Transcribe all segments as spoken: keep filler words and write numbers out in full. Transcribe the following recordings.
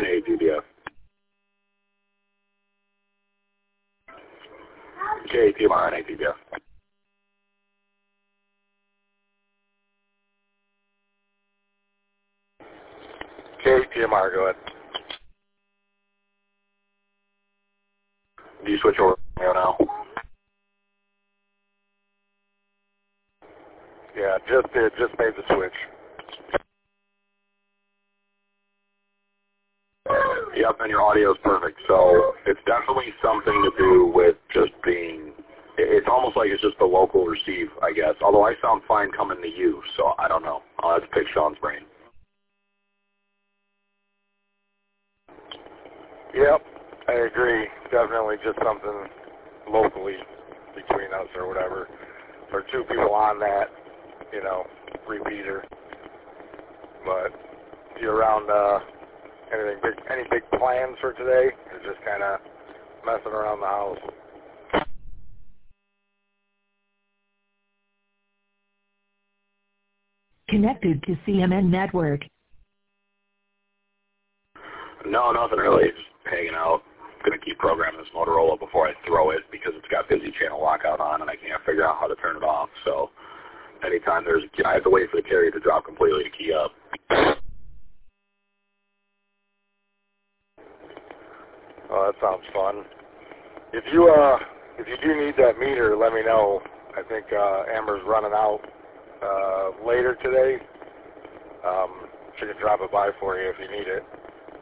and A T B F. K T M R and A T B F. K T M R, go ahead. Do you switch over now? Yeah, just did. Just made the switch. Yep, and your audio is perfect. So it's definitely something to do with just being, it's almost like it's just the local receive, I guess. Although I sound fine coming to you, so I don't know. I'll have to pick Sean's brain. Yep, I agree. Definitely just something locally between us or whatever. Or two people on that, you know, repeater. But you around uh, anything big, any big plans for today? Or just kind of messing around the house? Connected to C M N Network. No, nothing really. Just hanging out. Going to keep programming this Motorola before I throw it because it's got busy channel lockout on and I can't figure out how to turn it off. So anytime there's, I have to wait for the carrier to drop completely to key up. Oh, that sounds fun. If you uh, if you do need that meter, let me know. I think uh, Amber's running out uh, later today. Um, she can drop it by for you if you need it.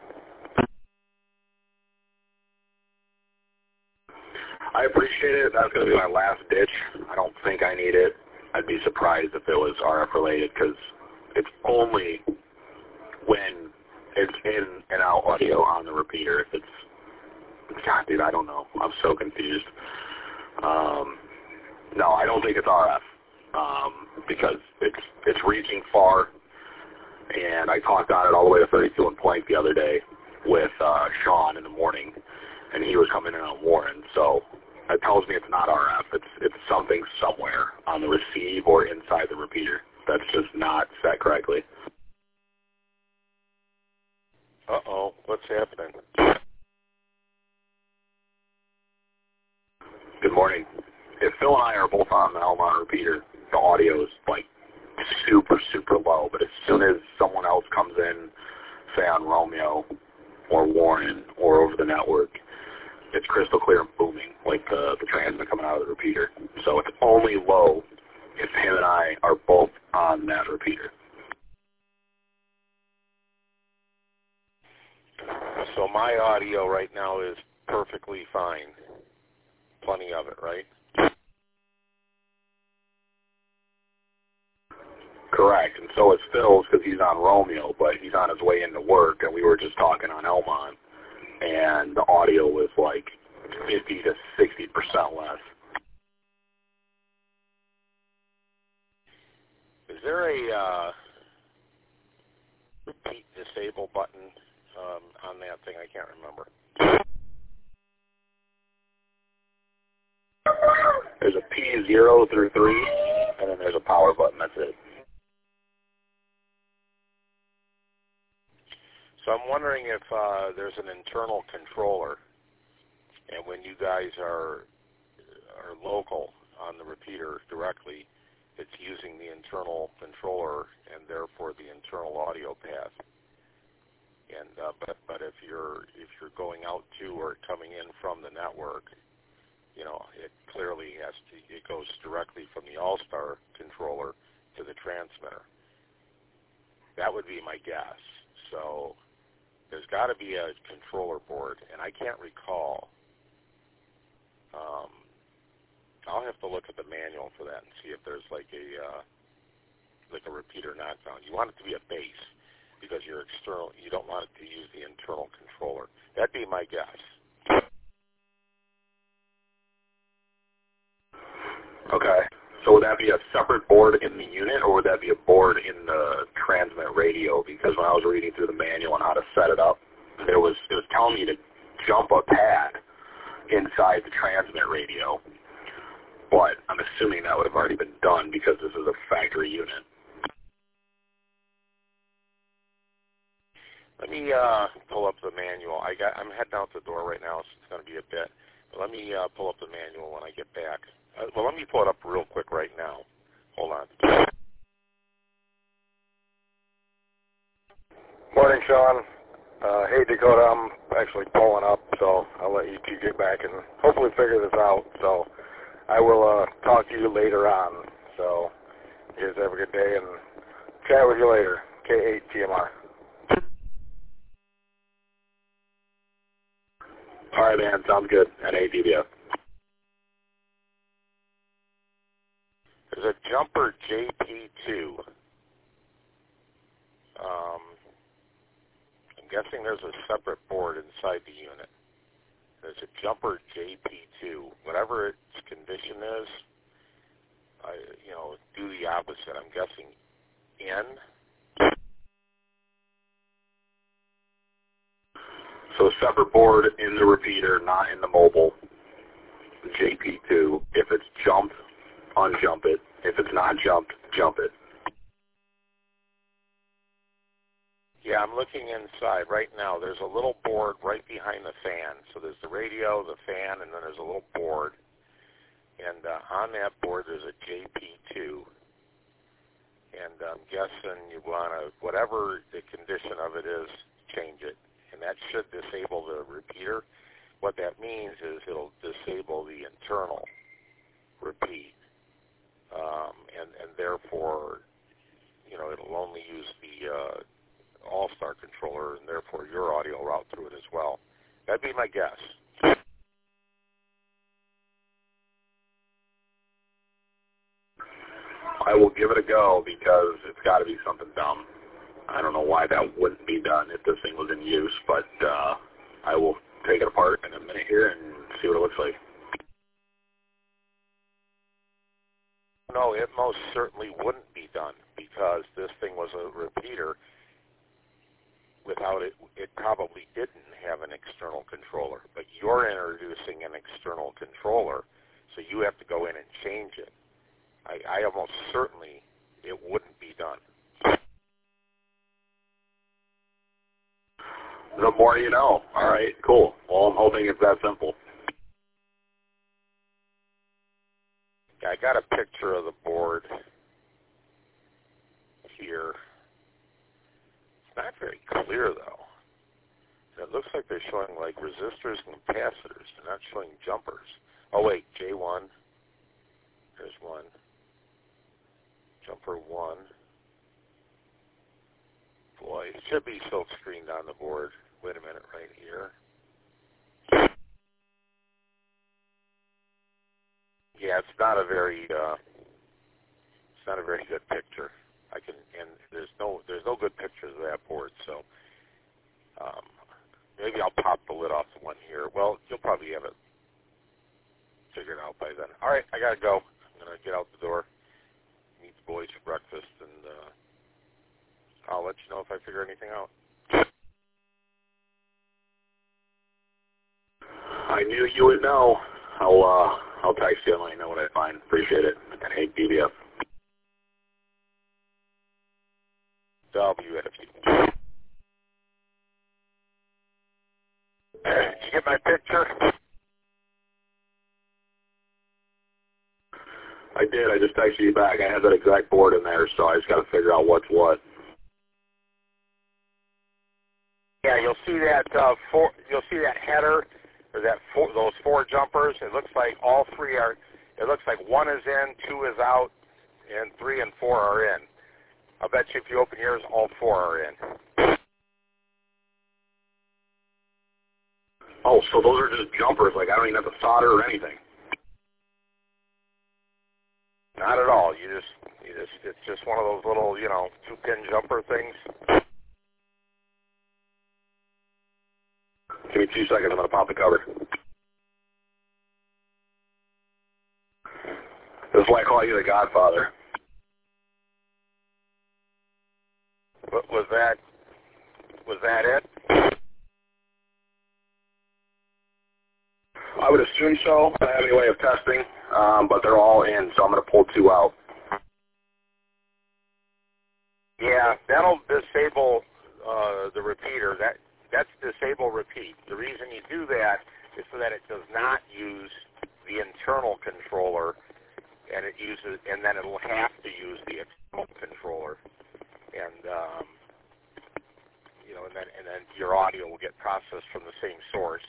I appreciate it. That's going to be my last ditch. I don't think I need it. I'd be surprised if it was R F related because it's only when it's in and out audio on the repeater. If it's, God, dude, I don't know. I'm so confused. Um, no, I don't think it's R F um, because it's it's reaching far. And I talked on it all the way to thirty-two and Plank the other day with uh, Sean in the morning, and he was coming in on Warren. So that tells me it's not R F. It's it's something somewhere on the receive or inside the repeater that's just not set correctly. Uh-oh, what's happening? Good morning. If Phil and I are both on the Elmont repeater, the audio is like super, super low. But as soon as someone else comes in, say on Romeo or Warren or over the network, it's crystal clear and booming, like the, the transmit coming out of the repeater. So it's only low if him and I are both on that repeater. So my audio right now is perfectly fine. Plenty of it, right? Correct, and so is Phil's because he's on Romeo, but he's on his way into work, and we were just talking on Elmont, and the audio was like fifty to sixty percent less. Is there a uh, repeat disable button um, on that thing? I can't remember. There's a P zero through three, and then there's a power button. That's it. So I'm wondering if uh, there's an internal controller, and when you guys are are local on the repeater directly, it's using the internal controller and therefore the internal audio path. And uh, but but if you're if you're going out to or coming in from the network, you know, it clearly has to. It goes directly from the All-Star controller to the transmitter. That would be my guess. So there's got to be a controller board, and I can't recall. Um, I'll have to look at the manual for that and see if there's like a uh, like a repeater knockdown. You want it to be a base because you're external. You don't want it to use the internal controller. That'd be my guess. Okay. So would that be a separate board in the unit, or would that be a board in the transmit radio? Because when I was reading through the manual on how to set it up, there was it was telling me to jump a pad inside the transmit radio. But I'm assuming that would have already been done because this is a factory unit. Let me uh, pull up the manual. I got. I'm heading out the door right now, so it's going to be a bit. But let me uh, pull up the manual when I get back. Uh, well, let me pull it up real quick right now. Hold on. Morning, Sean. Uh, hey, Dakota, I'm actually pulling up, so I'll let you two get back and hopefully figure this out. So I will uh, talk to you later on. So you guys have a good day and chat with you later. K eight T M R. All right, man. Sounds good. N A D B F. There's a jumper J P two. Um, I'm guessing there's a separate board inside the unit. There's a jumper J P two. Whatever its condition is, I, you know, do the opposite. I'm guessing N. So separate board in the repeater, not in the mobile. J P two. If it's jumped, unjump it. If it's not jumped, jump it. Yeah, I'm looking inside right now. There's a little board right behind the fan. So there's the radio, the fan, and then there's a little board. And uh, on that board there's a J P two. And I'm guessing you want to, whatever the condition of it is, change it. And that should disable the repeater. What that means is it'll disable the internal repeat. Um, and, and therefore, you know, it'll only use the uh, All-Star controller, and therefore your audio route through it as well. That'd be my guess. I will give it a go because it's got to be something dumb. I don't know why that wouldn't be done if this thing was in use, but uh, I will take it apart in a minute here and see what it looks like. No, it most certainly wouldn't be done because this thing was a repeater. Without it, it probably didn't have an external controller. But you're introducing an external controller, so you have to go in and change it. I, I almost certainly it wouldn't be done. The more you know. All right, cool. Well, I'm hoping it's that simple. I got a picture of the board here. It's not very clear, though. It looks like they're showing, like, resistors and capacitors. They're not showing jumpers. Oh, wait, J one. There's one. Jumper one. Boy, it should be silk screened on the board. Wait a minute, right here. Yeah, it's not a very, uh, it's not a very good picture. I can, and there's no, there's no good pictures of that board. So um, maybe I'll pop the lid off the one here. Well, you'll probably have it figured out by then. All right, I gotta go. I'm gonna get out the door, meet the boys for breakfast, and uh, I'll let you know if I figure anything out. I knew you would know. I'll uh, I'll text you and let you know what I find. Appreciate it. And hey, D B F. W F U. Did you get my picture? I did. I just texted you back. I had that exact board in there, so I just got to figure out what's what. Yeah, you'll see that uh, four. You'll see that header, or that four, those four jumpers. It looks like all three are. It looks like one is in, two is out, and three and four are in. I'll bet you if you open yours, all four are in. Oh, so those are just jumpers. Like I don't even have to solder or anything. Not at all. You just, you just, it's just one of those little, you know, two-pin jumper things. Give me two seconds. I'm going to pop the cover. This is why I call you the Godfather. What was that? Was that it? I would assume so. I don't have any way of testing, um, but they're all in, so I'm going to pull two out. Yeah, that'll disable uh, the repeater. know, and then and then your audio will get processed from the same source.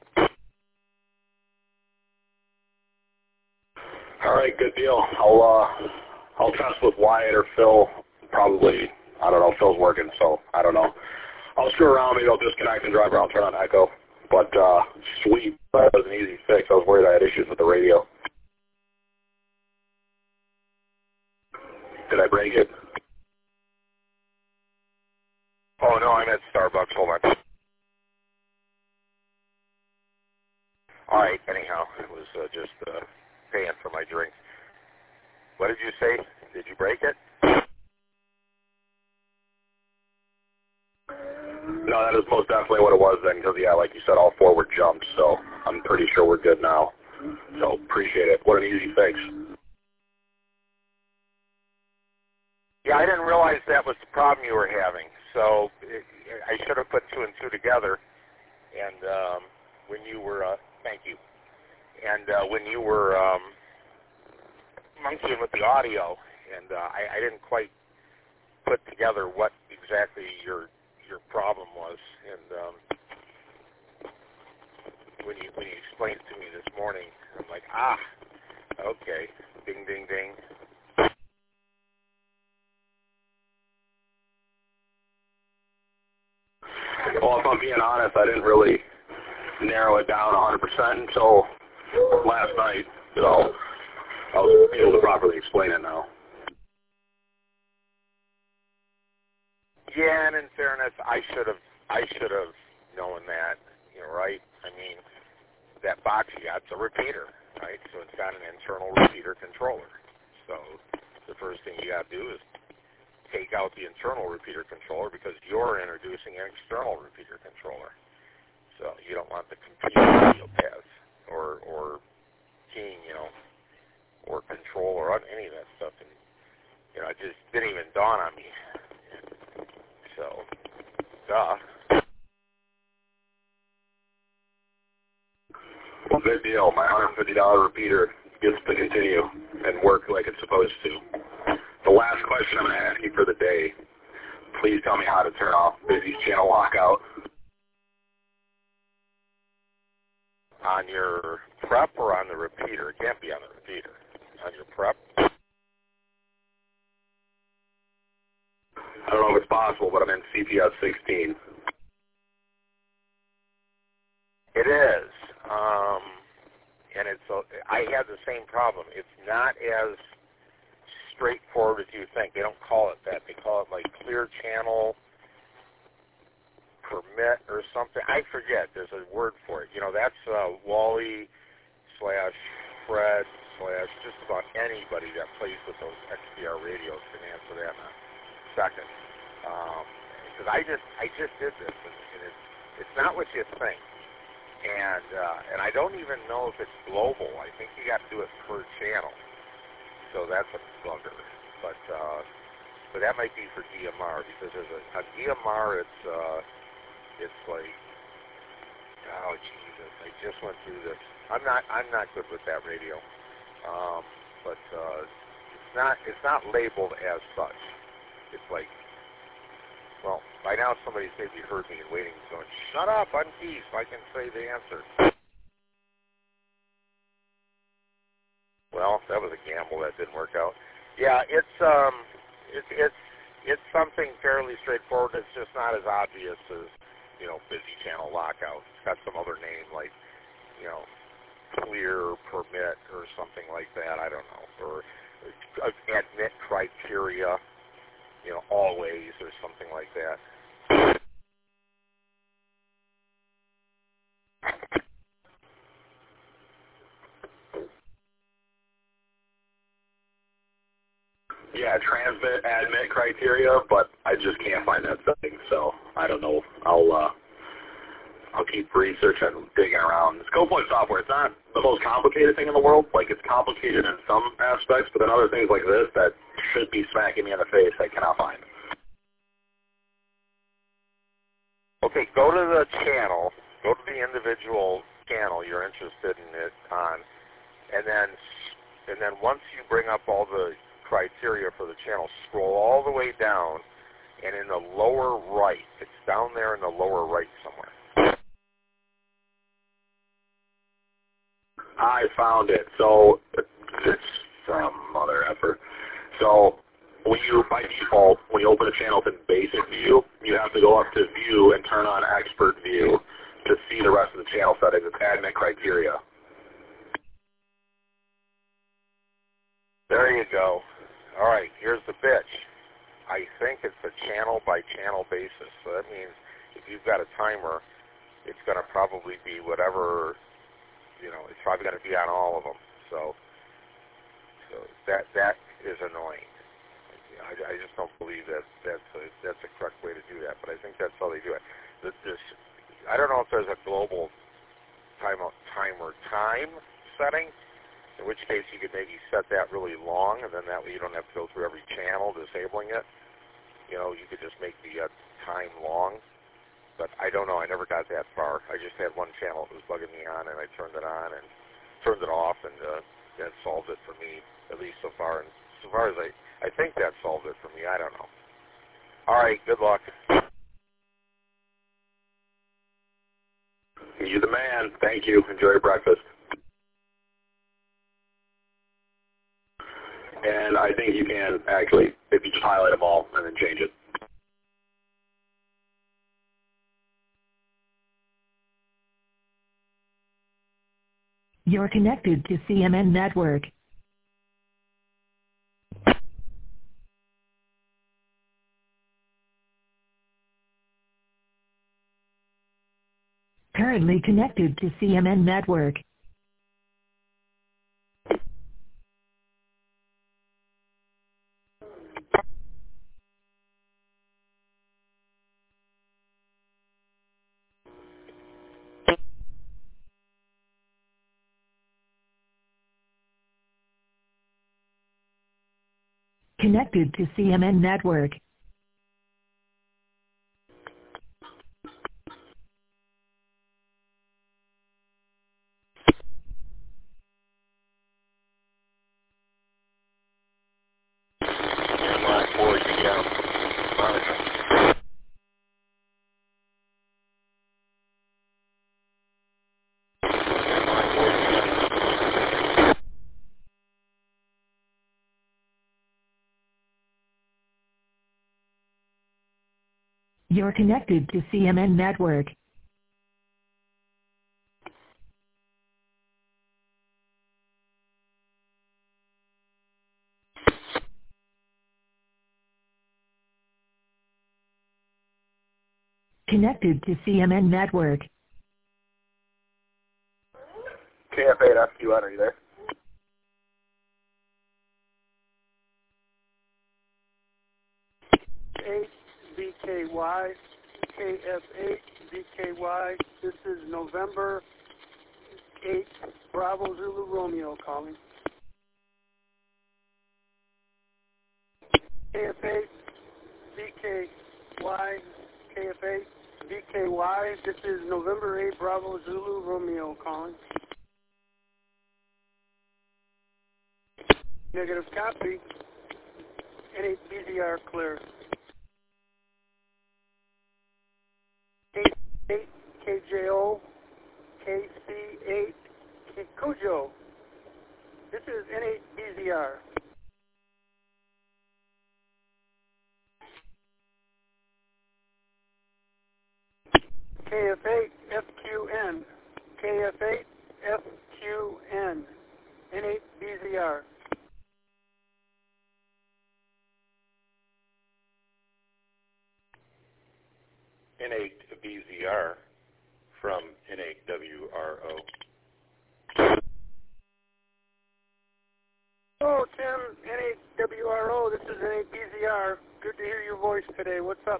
All right, good deal. I'll uh, I'll test with Wyatt or Phil. Probably, I don't know. Phil's working, so I don't know. I'll screw around. Maybe I'll disconnect and drive around, turn on echo. But uh, sweet, that was an easy fix. I was worried I had issues with the radio. Did I break it? Oh no, I'm at Starbucks. Hold on. All right. Anyhow, it was uh, just uh, paying for my drink. What did you say? Did you break it? No, that is most definitely what it was then, because, yeah, like you said, all four were jumped, so I'm pretty sure we're good now. So, appreciate it. What an easy fix. Yeah, I didn't realize that was the problem you were having, so it, I should have put two and two together, and um, when you were, uh, thank you, and uh, when you were um, monkeying with the audio, and uh, I, I didn't quite put together what exactly your your problem was, and um, when you when you explained it to me this morning, I'm like, ah, okay, ding, ding, ding. Well, if I'm being honest, I didn't really narrow it down one hundred percent until last night, so I was able to properly explain it now. Yeah, and in fairness, I should have I should have known that, you know, right? I mean, that box you got's a repeater, right? So it's got an internal repeater controller. So the first thing you got to do is take out the internal repeater controller because you're introducing an external repeater controller. So you don't want the computer audio paths or or keying, you know, or control or any of that stuff. And you know, it just didn't even dawn on me. So, duh. Well, good deal. My one hundred fifty dollars repeater gets to continue and work like it's supposed to. The last question I'm going to ask you for the day, please tell me how to turn off Busy's channel lockout. On your prep or on the repeater? It can't be on the repeater. On your prep? I don't know if it's possible, but I'm in C P S sixteen. It is. Um, and it's. A, I had the same problem. It's not as straightforward as you think. They don't call it that. They call it like clear channel permit or something. I forget. There's a word for it. You know, that's uh, Wally slash Fred slash just about anybody that plays with those X B R radios can answer that in a second. Because um, I just I just did this, and, and it's it's not what you think. And uh, and I don't even know if it's global. I think you got to do it per channel. So that's a bugger, but uh, but that might be for D M R because there's a, a D M R. It's uh, it's like, oh Jesus! I just went through this. I'm not I'm not good with that radio, um, but uh, it's not it's not labeled as such. It's like, well, by now somebody's maybe heard me and waiting, going, shut up, I'm key, so I can say the answer. Well, that was a gamble. That didn't work out. Yeah, it's um, it's it's it's something fairly straightforward. It's just not as obvious as, you know, busy channel lockout. It's got some other name like, you know, clear permit or something like that. I don't know, or admit criteria, you know, always or something like that. Yeah, transmit admit criteria, but I just can't find that setting, so I don't know. I'll uh, I'll keep researching and digging around. ScopePoint software, it's not the most complicated thing in the world. Like, it's complicated in some aspects, but then other things like this that should be smacking me in the face, I cannot find. Okay, go to the channel, go to the individual channel you're interested in it on, and then and then once you bring up all the criteria for the channel, scroll all the way down and in the lower right, it's down there in the lower right somewhere. I found it. So it's some mother effer. So when you, by default, when you open a channel in basic view, you have to go up to view and turn on expert view to see the rest of the channel settings. It's admin criteria. There you go. All right, here's the bitch. I think it's a channel by channel basis. So that means if you've got a timer, it's going to probably be whatever, you know, it's probably going to be on all of them. So, so that that is annoying. I, I just don't believe that that's a, that's the correct way to do that. But I think that's how they do it. This, this I don't know if there's a global timer timer time setting. In which case you could maybe set that really long, and then that way you don't have to go through every channel disabling it. You know, you could just make the uh, time long. But I don't know. I never got that far. I just had one channel that was bugging me on, and I turned it on and turned it off, and uh, that solved it for me, at least so far. And so far as I, I think that solved it for me. I don't know. All right. Good luck. You're the man. Thank you. Enjoy your breakfast. And I think you can actually, if you just highlight them all and then change it. You're connected to C M N Network. Currently connected to C M N Network. Connected to C M N Network. You're connected to C M N Network. Connected to C M N Network. K F eight F Q N, are you there? eight B K Y, K F eight B K Y. This is November eighth, Bravo Zulu Romeo calling. K F eight B K Y, K F eight B K Y. This is November eighth, Bravo Zulu Romeo calling. Negative copy. N eight B Z R clear. eight K J O, K C eight, Kujo. This is N eight B Z R. K F eight F Q N, K F eight F Q N, N eight B Z R. N eight B Z R from N eight W R O. Hello, Tim, N eight W R O. This is N eight B Z R. Good to hear your voice today. What's up?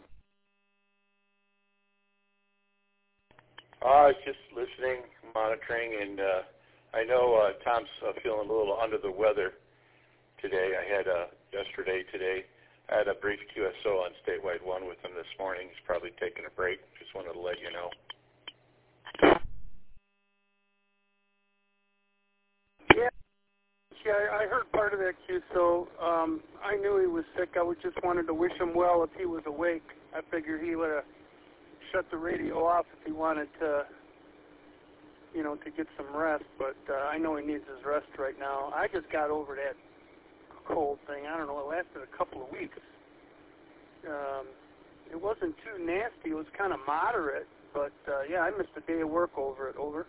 Uh, I was just listening, monitoring, and uh, I know uh, Tom's uh, feeling a little under the weather today. I had uh, yesterday, today, I had a brief Q S O on Statewide one with him this morning. He's probably taking a break. Just wanted to let you know. Yeah, yeah I heard part of that, Q. So um, I knew he was sick. I would just wanted to wish him well if he was awake. I figured he would have shut the radio off if he wanted to, you know, to get some rest. But uh, I know he needs his rest right now. I just got over that cold thing. I don't know. It lasted a couple of weeks. Um, it wasn't too nasty. It was kind of moderate. But, uh, yeah, I missed a day of work over it. Over.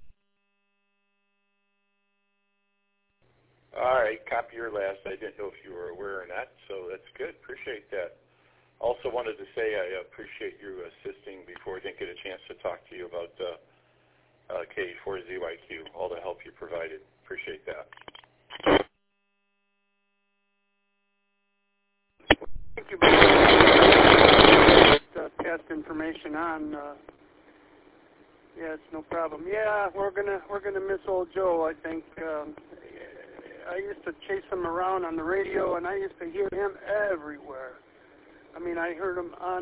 All right, copy your last. I didn't know if you were aware or not, so that's good. Appreciate that. Also wanted to say I appreciate you assisting before I didn't get a chance to talk to you about uh, uh, K four Z Y Q, all the help you provided. Appreciate that. Thank you very much. Uh, passed information on. Uh, yeah, it's no problem. Yeah, we're gonna we're gonna miss old Joe. I think. Um, I used to chase him around on the radio, and I used to hear him everywhere. I mean, I heard him on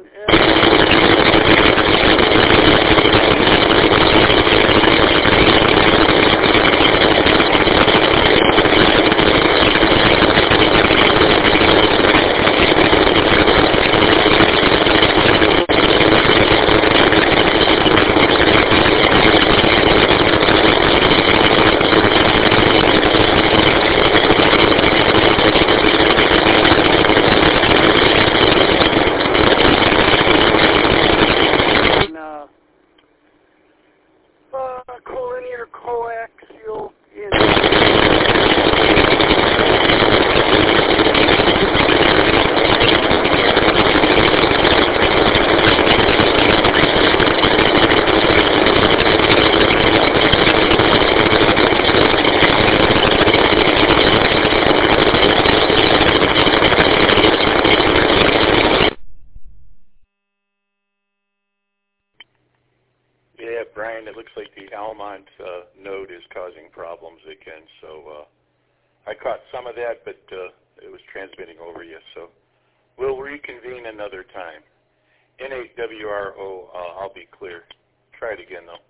Yeah, Brian, it looks like the Almont uh, node is causing problems again. So uh, I caught some of that, but uh, it was transmitting over you. So we'll reconvene another time. N eight W R O, uh, I'll be clear. Try it again, though.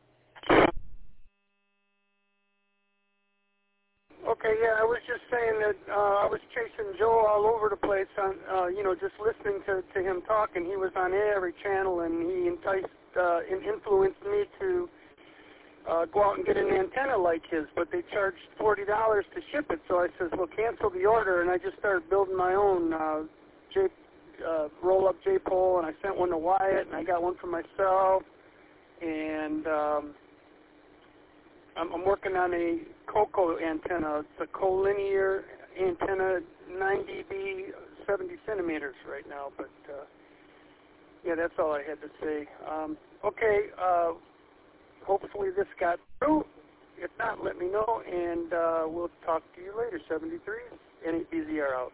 Okay, yeah, I was just saying that uh, I was chasing Joe all over the place on, uh, you know, just listening to, to him talking. He was on every channel, and he enticed uh, and influenced me to uh, go out and get an antenna like his, but they charged forty dollars to ship it. So I says, well, cancel the order, and I just started building my own uh, J, uh, roll-up J-pole, and I sent one to Wyatt, and I got one for myself, and um, I'm, I'm working on a Coco antenna. It's a collinear antenna, nine D B, seventy centimeters right now. But uh, yeah, that's all I had to say. Um, okay, uh, hopefully this got through. If not, let me know, and uh, we'll talk to you later. seventy-three, N eight B Z R out.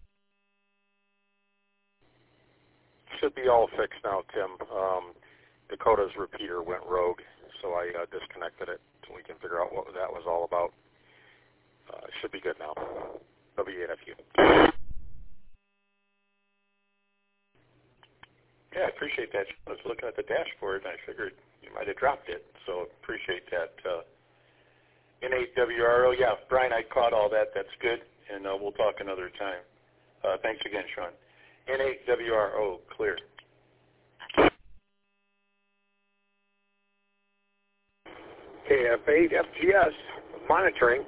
Should be all fixed now, Tim. Um, Dakota's repeater went rogue, so I uh, disconnected it. We can figure out what that was all about. Uh, should be good now. W eight F U. Yeah, I appreciate that. I was looking at the dashboard, and I figured you might have dropped it, so appreciate that. Uh, N eight W R O, yeah, Brian, I caught all that. That's good, and uh, we'll talk another time. Uh, thanks again, Sean. N eight W R O, clear. K F eight F G S, monitoring.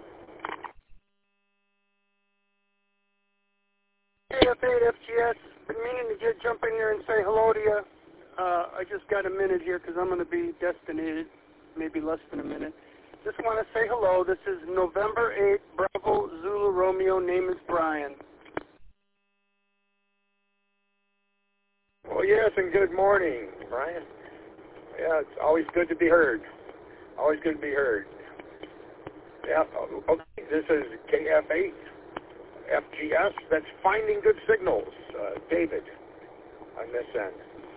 K F eight F G S, been meaning to get jump in here and say hello to you. Uh, I just got a minute here because I'm going to be destinated, maybe less than a minute. Just want to say hello. This is November eighth, Bravo Zulu Romeo. Name is Brian. Well, yes, and good morning, Brian. Yeah, it's always good to be heard. Always good to be heard. Yeah, okay, this is K F eight F G S. That's finding good signals. Uh, David, on this end.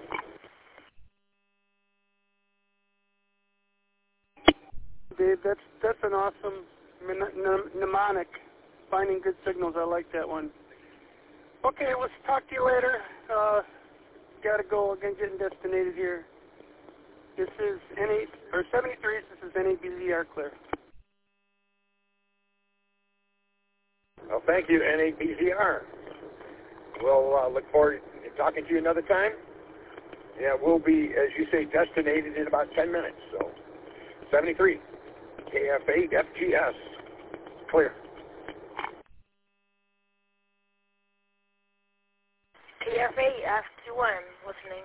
Dave, that's that's an awesome mnemonic. Finding good signals. I like that one. Okay, let's talk to you later. Uh, gotta go again, getting destinated here. This is N eight or seventy-three. This is N eight B Z R clear. Well, thank you, N A B Z R. We'll uh, look forward to talking to you another time. Yeah, we'll be, as you say, destinated in about ten minutes. So, seventy-three, K F eight F G S, clear. K F eight F Q M, listening.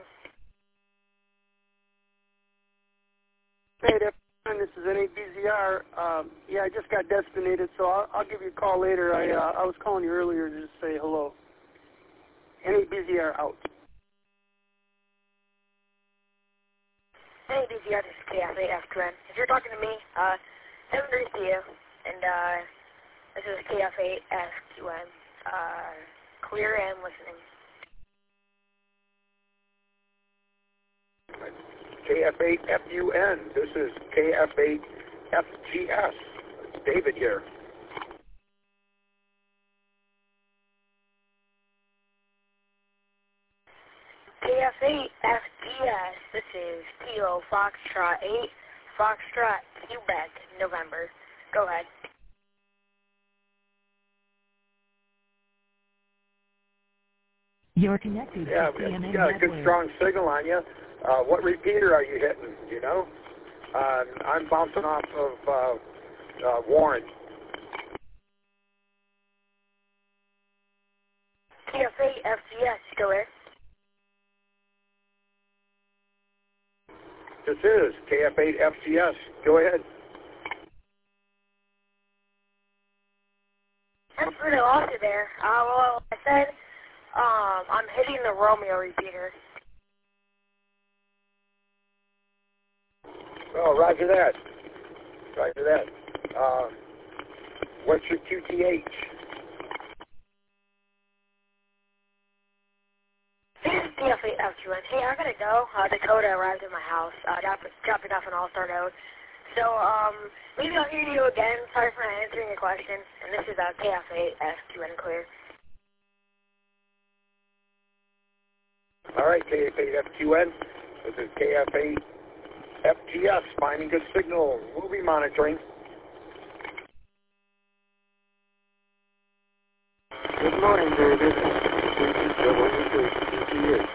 Hey there, this is N A B Z R. Um, yeah, I just got destinated, so I'll, I'll give you a call later. I uh, I was calling you earlier to just say hello. N A B Z R out. N A B Z R, this is K F eight F Q M. If you're talking to me, uh, seven three to you, and uh, this is K F eight F Q M. Uh, clear and listening. K F eight F U N. This is K F eight F G S. David here. K F eight F G S. This is Kilo Foxtrot eight, Foxtrot Quebec, November. Go ahead. You're connected Yeah, to C M N you got a good network. strong signal on you. Uh, what repeater are you hitting? Do you know? Uh, I'm bouncing off of uh, uh, Warren. K F eight F G S, go ahead. This is K F eight F G S. Go ahead. I'm pretty lost it there. Uh, well, I said um, I'm hitting the Romeo repeater. Oh, roger that. Roger that. Uh, what's your Q T H? This is K F eight F Q N. Hey, I gotta go. Uh, Dakota arrived at my house, uh, drop, dropping off an all-star note. So, um, maybe I'll hear you again. Sorry for not answering your question. And this is uh, K F eight F Q N clear. All right, K F eight F Q N. This is K F eight F G S, finding good signal. We'll be monitoring. Good morning, David. This is W K T T A.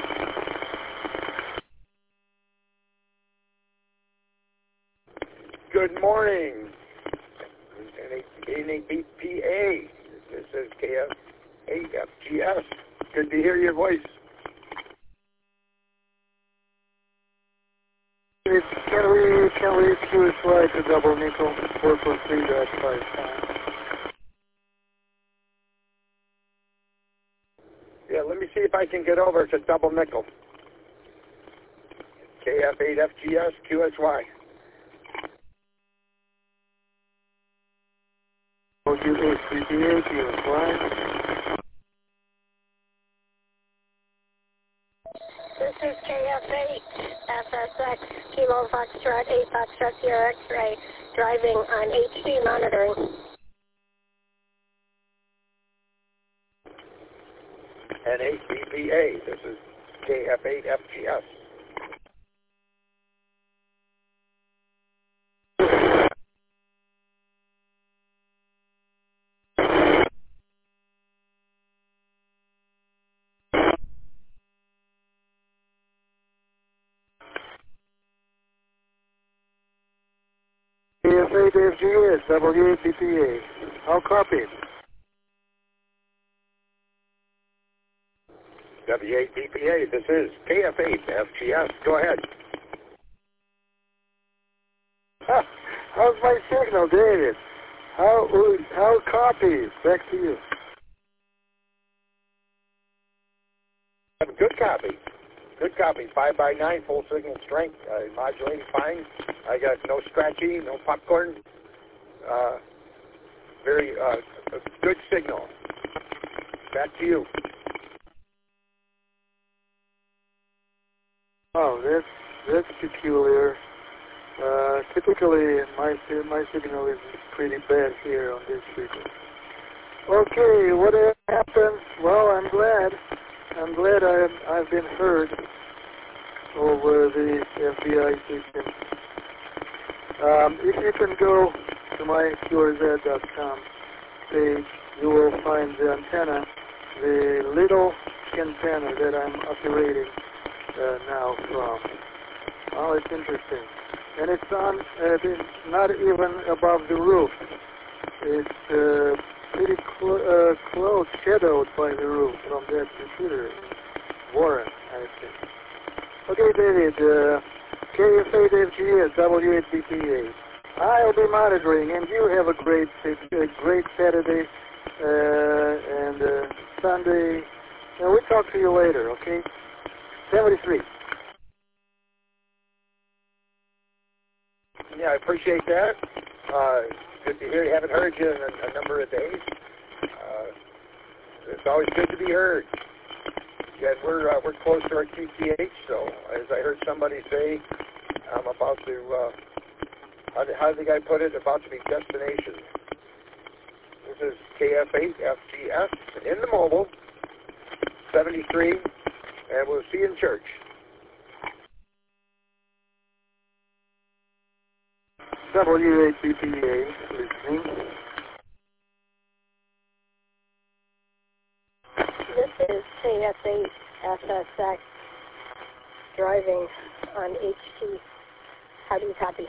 Good morning. N A B P A. This is K F eight F G S. Good to hear your voice. Can we, can we choose right to double nickel four four three dash five five? Yeah, let me see if I can get over to double nickel. K F eight F G S Q S Y. O Q H three T A Q S Y. This is K F eight F S X, Kilo Foxtrot eight, Foxtrot Sierra X-ray, driving on H D monitoring. N A B P A. This is K F eight F G S. K F eight F G S, W A P P A. I'll copy. W A P P A. This is K F eight F G S. Go ahead. Ah, how's my signal, David? How, how copy? Back to you. Have a good copy. Good copy. five by nine, full signal strength. Uh, modulating fine. I got no scratchy, no popcorn. Uh, very uh, a good signal. Back to you. Oh, that's that's peculiar. Uh, typically, my my signal is pretty bad here on this frequency. Okay, whatever happens, well, I'm glad. I'm glad I've I've been heard over the F B I system. Um, if you can go to my Q R Z dot com page you will find the antenna, the little antenna that I'm operating uh, now from. Oh, it's interesting. And it's on, uh, it's not even above the roof. It's uh, pretty cl uh, close, shadowed by the roof from that computer. Warren, I think. Okay, David, uh, K F eight F G S, W eight B T A. I'll be monitoring, and you have a great, a great Saturday uh, and uh, Sunday. And we'll talk to you later, okay? seventy-three. Yeah, I appreciate that. Uh, good to hear you. Haven't heard you in a, a number of days. Uh, it's always good to be heard. Yeah, we're uh, we're close to our Q T H, so as I heard somebody say, I'm about to. Uh, how, did, how did the guy put it? About to be destination. This is K F eight F G S in the mobile, seventy-three, and we'll see you in church. W eight B P A listening. This is K F eight F S X driving on H T. How do you copy?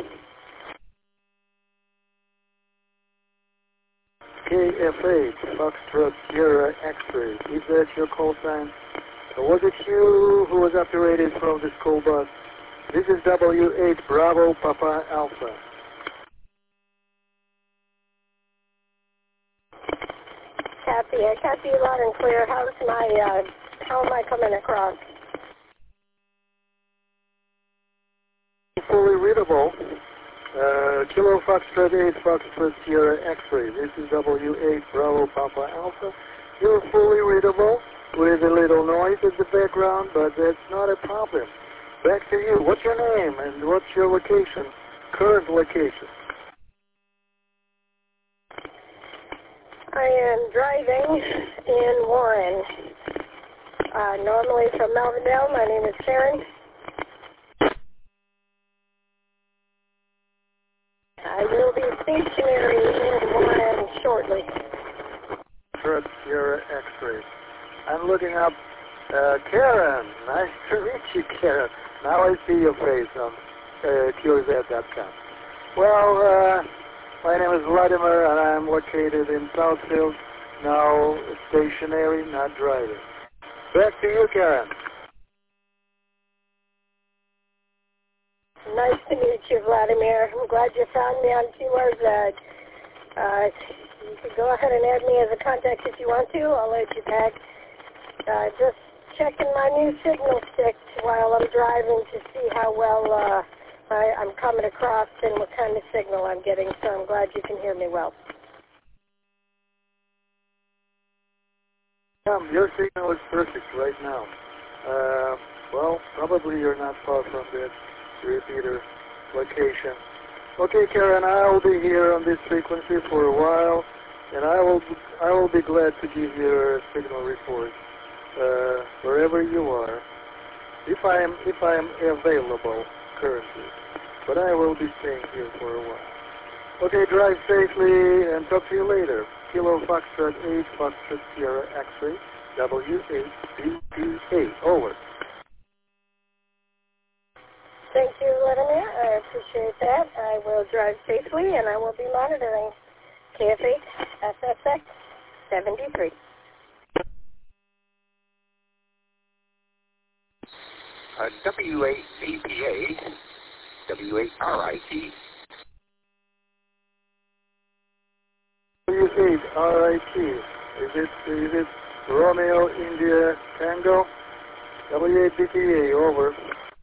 K F eight Foxtrot Sierra X-ray. Is that your call sign? Or was it you who was operated from the school bus? This is W eight Bravo Papa Alpha. Copy. I copy you loud and clear. How's my, uh, how am I coming across? Fully readable. Uh, Kilo Foxtrot eight Foxtrot Sierra X-ray. This is W eight Bravo Papa Alpha. You're fully readable with a little noise in the background, but that's not a problem. Back to you. What's your name and what's your location, current location? I am driving in Warren. Uh, normally from Melvindale. My name is Karen. I will be stationary in Warren shortly. Sierra X-ray. I'm looking up uh, Karen. Nice to meet you, Karen. Now I see your face on uh, Q Z dot com. Well, uh, my name is Vladimir, and I'm located in Southfield, now stationary, not driving. Back to you, Karen. Nice to meet you, Vladimir. I'm glad you found me on Q R Z. Uh, you can go ahead and add me as a contact if you want to. I'll add you back. Uh, just checking my new signal stick while I'm driving to see how well uh, I, I'm coming across and what kind of signal I'm getting, so I'm glad you can hear me well. Um, your signal is perfect right now. Uh, well, probably you're not far from that repeater location. Okay, Karen, I will be here on this frequency for a while, and I will I will be glad to give you a signal report uh, wherever you are, if I am if I am available currently. But I will be staying here for a while. Okay, drive safely, and talk to you later. Kilo Foxtrot eight Foxtrot Sierra X-ray W eight B P A. Over. Thank you, Vladimir. I appreciate that. I will drive safely, and I will be monitoring K F eight F S X seventy-three. Uh, W eight B P A, W eight R I T. W eight R I T. Is it, is it Romeo India Tango? W eight B P A, over.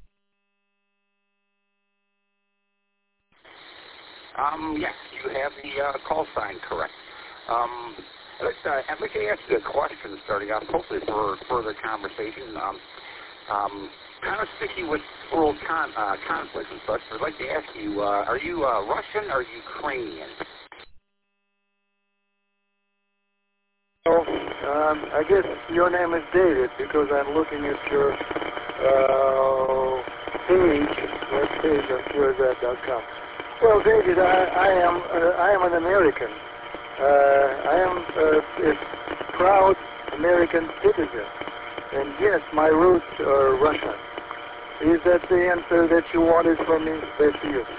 Um, yes, you have the uh, call sign correct. Um, let's, uh, I'd like to ask you a question starting off, hopefully for further conversation. Um, um, kind of sticky with world con, uh, conflicts and such, but I'd like to ask you, uh, are you uh, Russian or Ukrainian? Oh, um, I guess your name is David because I'm looking at your uh, page, web page on Q R Z dot com. Well, David, I, I am uh, I am an American, I am uh, a proud American citizen, and yes, my roots are Russian. Is that the answer that you wanted from me? Back to you.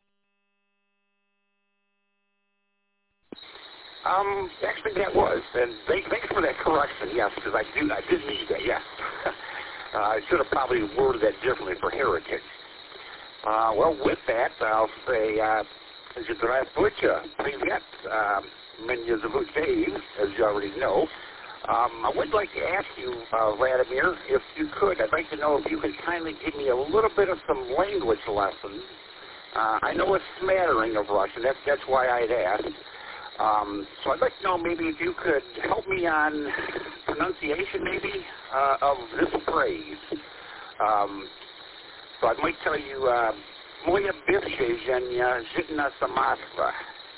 Um, actually, that was, and thank, thanks for that correction. Yes, because I do, I did need that. Yes, uh, I should have probably worded that differently for heritage. Uh, well, with that, I'll say, uh, Здравствуйте, привет, меня зовут Dave, as you already know. Um, I would like to ask you, uh, Vladimir, if you could, I'd like to know if you could kindly give me a little bit of some language lessons. Uh, I know a smattering of Russian, that's, that's why I'd asked. Um, so I'd like to know maybe if you could help me on pronunciation maybe uh, of this phrase. Um, so I might tell you, uh, Moya bivshaya zhenya zhitna samatva.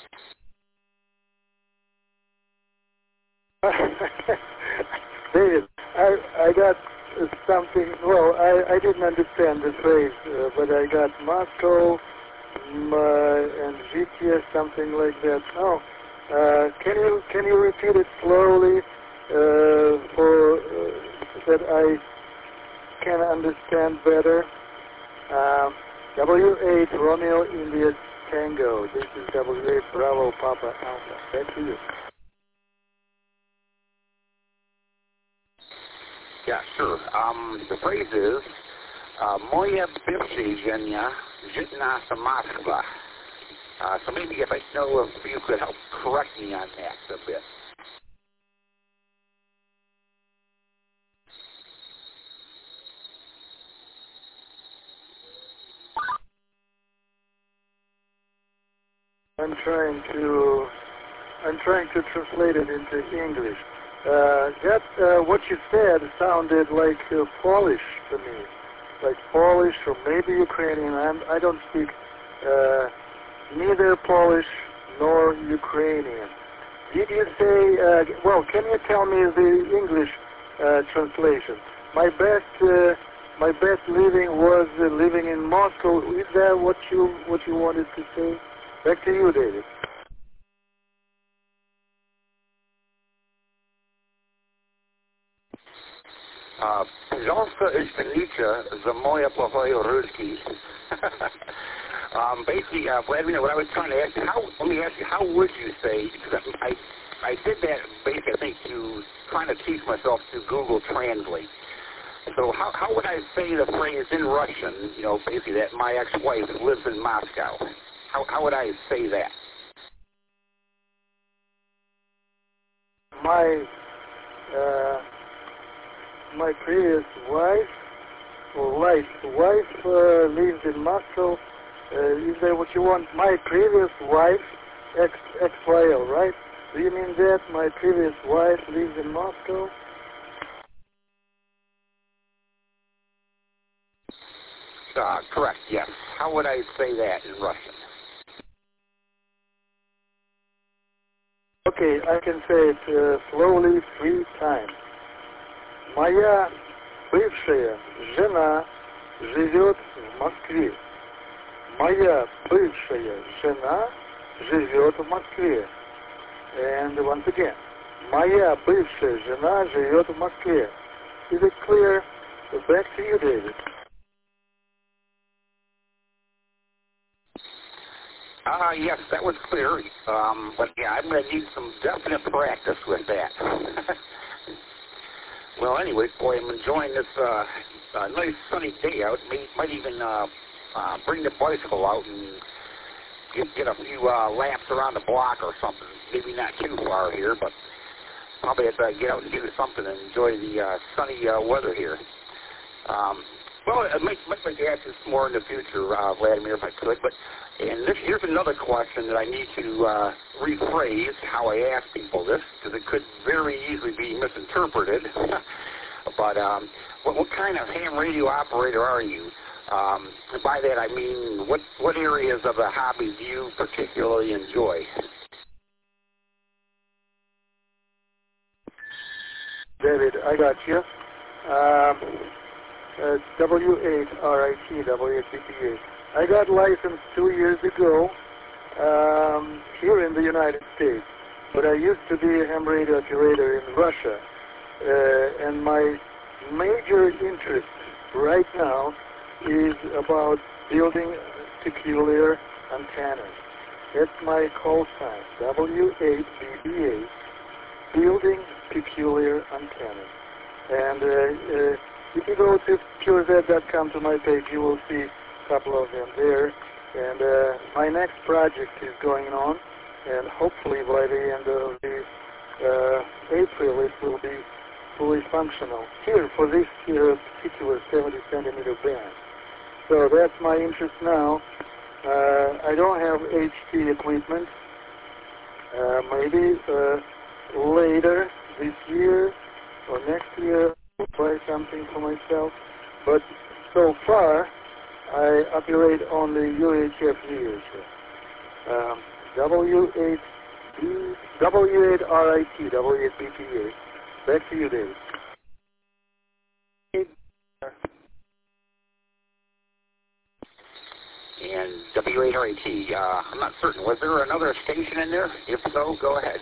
David, I, I got uh, something, well, I, I didn't understand the phrase, uh, but I got Moscow um, uh, and Zhitya, something like that. Oh, uh, can you can you repeat it slowly uh, for uh, that I can understand better? Uh, W eight Romeo India Tango. This is W eight Bravo Papa Alpha. Back to you. Yeah, sure. Um, the phrase is, Moya bivshaya zhenya zhitna samatva. Uh, so maybe if I know if you could help correct me on that a bit. I'm trying to, I'm trying to translate it into English. Uh, that, uh, what you said sounded like uh, Polish to me, like Polish or maybe Ukrainian. I'm, I don't speak uh, neither Polish nor Ukrainian. Did you say, uh, well, can you tell me the English uh, translation? My best, uh, my best living was uh, living in Moscow. Is that what you, what you wanted to say? Back to you, David. Пожалуйста, извините за мой плохой русский. Um, basically, uh, Vladimir, what I was trying to ask you, how, let me ask you, how would you say, because I, I did that basically, I think, to trying to teach myself to Google Translate. So how, how would I say the phrase in Russian, you know, basically that my ex-wife lives in Moscow? How, how would I say that? My, uh, my previous wife, or wife, wife uh, lives in Moscow. Uh, is that what you want? My previous wife, ex, ex-Y L, right? Do you mean that? My previous wife lives in Moscow? Uh, correct, yes. How would I say that in Russian? Okay, I can say it uh, slowly three times. Моя бывшая жена живет в Москве. Моя бывшая жена живет в Москве. And once again, моя бывшая жена живет в Москве. Is it clear? Back to you, David. Uh, yes, that was clear. Um, but yeah, I'm going to need some definite practice with that. Well, anyway, boy, I'm enjoying this uh, uh, nice sunny day out. May, might even uh, uh, bring the bicycle out and get, get a few uh, laps around the block or something. Maybe not too far here, but probably have to get out and do something and enjoy the uh, sunny uh, weather here. Um, well, I might, might like to ask this more in the future, uh, Vladimir, if I could. But and this, here's another question that I need to uh, rephrase how I ask people this, because it could very easily be misinterpreted. But um, what, what kind of ham radio operator are you? Um, by that I mean, what, what areas of the hobby do you particularly enjoy? David, I got you. Um, uh, W eight R I T, W eight B T A. I got licensed two years ago um, here in the United States. but I used to be a ham radio operator in Russia, uh, and my major interest right now is about building peculiar antennas. That's my call sign, W eight B B eight, building peculiar antennas. And uh, uh, if you go to pure z dot com to my page, you will see a couple of them there. And uh, my next project is going on, and hopefully by the end of the, uh, April it will be fully functional here for this uh, particular seventy centimeter band. So that's my interest now. Uh, I don't have H T equipment. Uh, maybe uh, later this year or next year I'll try something for myself. But so far I operate on the U H F V H. Um, W eight B, W eight R I T, W eight B P A. Back to you, David. And W eight R I T, uh, I'm not certain. Was there another station in there? If so, go ahead.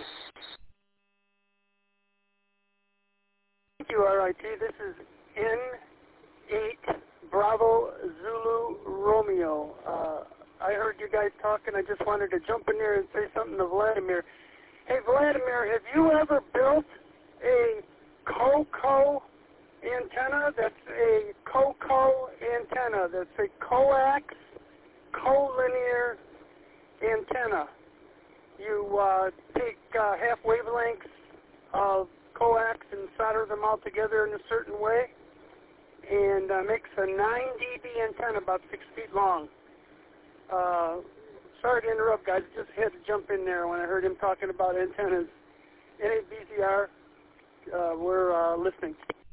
Thank you, R I T. This is N eight Bravo Zulu Romeo. Uh, I heard you guys talking. I just wanted to jump in there and say something to Vladimir. Hey, Vladimir, have you ever built a COCO antenna? That's a COCO antenna. That's a coax collinear antenna. You uh, take uh, half wavelengths of coax and solder them all together in a certain way, and uh, makes a nine D B antenna about six feet long. Uh, sorry to interrupt, guys. Just had to jump in there when I heard him talking about antennas. N eight B Z R, uh, we're uh, listening.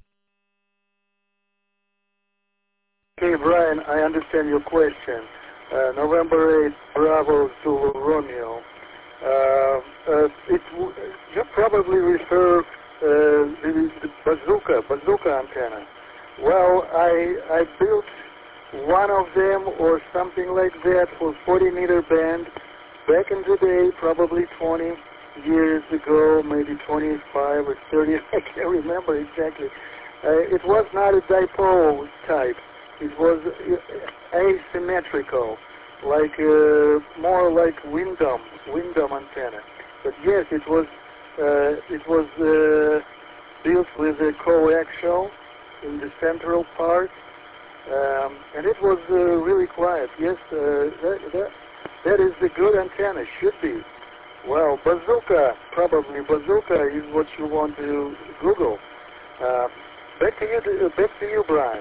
Okay, Brian, I understand your question. Uh, November eighth, Bravo Zulu Romeo. Uh, uh, it w you probably refer uh, the, the bazooka, bazooka antenna. Well, I I built one of them or something like that for forty meter band back in the day, probably twenty years ago, maybe twenty-five or thirty. I can't remember exactly. Uh, it was not a dipole type. It was asymmetrical, like uh, more like Windom, Windom antenna. But yes, it was uh, it was uh, built with a coaxial in the central part, um, and it was uh, really quiet. Yes, uh, that, that that is the good antenna. Should be. Well, bazooka, probably bazooka is what you want to Google. Uh, back to you, back to you, Brian.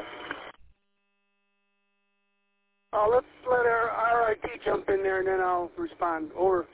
Uh, let's let our R I T jump in there, and then I'll respond. Over.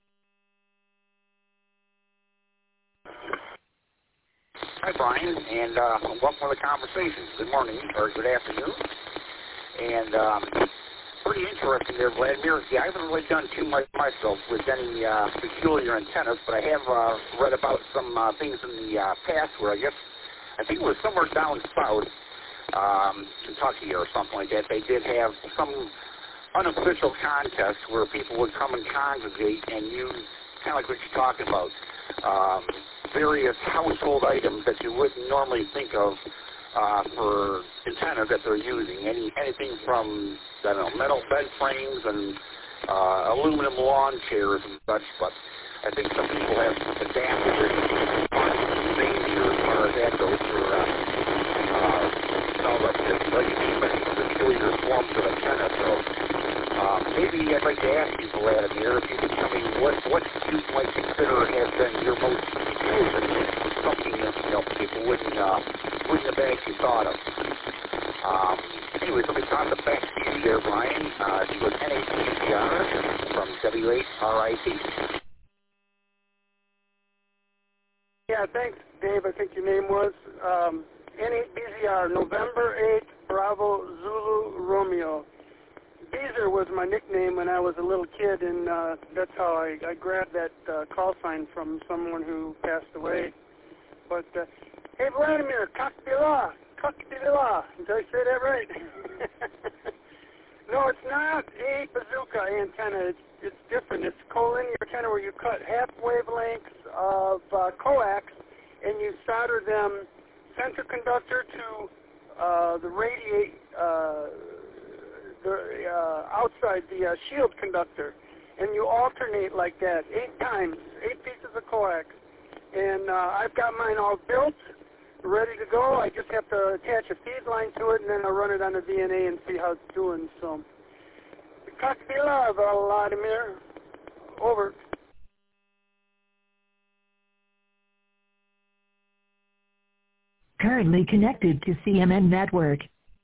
Hi, Brian, and uh, welcome to the conversation. Good morning, or good afternoon. And um, pretty interesting there, Vladimir. Yeah, I haven't really done too much myself with any uh, peculiar antennas, but I have uh, read about some uh, things in the uh, past where I guess, I think it was somewhere down south, um, Kentucky or something like that, they did have some unofficial contest where people would come and congregate and use, kind of like what you're talking about, um, various household items that you wouldn't normally think of uh, for antennas that they're using. Any anything from, I don't know, metal bed frames and uh, aluminum lawn chairs and such, but I think some people have adapted it danger as far as that goes for uh, uh, sounds like this, like many peculiar forms of antenna. So uh, maybe I'd like to ask you, Vladimir, if you could tell me what, what you might consider has been your most peculiar, something that, you know, people wouldn't, uh, wouldn't have actually thought of. Um, anyways, let me toss it back to you there, Brian. Uh, he was N eight B Z R from W eight R I T. Yeah, thanks, Dave. I think your name was um, N eight B Z R, November eighth, Bravo Zulu Romeo. Beezer was my nickname when I was a little kid, and uh, that's how I, I grabbed that uh, call sign from someone who passed away. But, uh, hey, Vladimir, cocktail, cocktail. Did I say that right? No, it's not a bazooka antenna. It's, it's different. It's collinear antenna where you cut half wavelengths of uh, coax, and you solder them center conductor to uh, the radiate, uh, the uh, outside the uh, shield conductor, and you alternate like that eight times, eight pieces of coax. And uh, I've got mine all built, ready to go. I just have to attach a feed line to it, and then I'll run it on the V N A and see how it's doing. So, Kakbila, Vladimir, over. Currently connected to C M N Network.